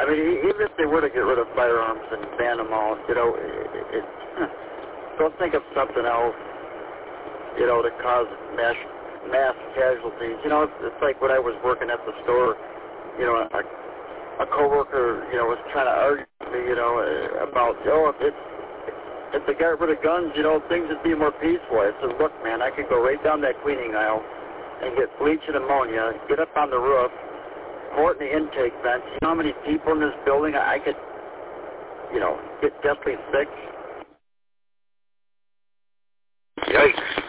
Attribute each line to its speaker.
Speaker 1: mean, even if they were to get rid of firearms and ban them all, you know, don't think of something else, you know, to cause mass casualties. You know, it's like when I was working at the store, you know, a coworker, you know, was trying to argue with me, you know, about, oh, if they got rid of guns, you know, things would be more peaceful. I said, look, man, I could go right down that cleaning aisle and get bleach and ammonia, get up on the roof, pour it in the intake vents. You know how many people in this building I could, you know, get deathly sick?
Speaker 2: Yikes.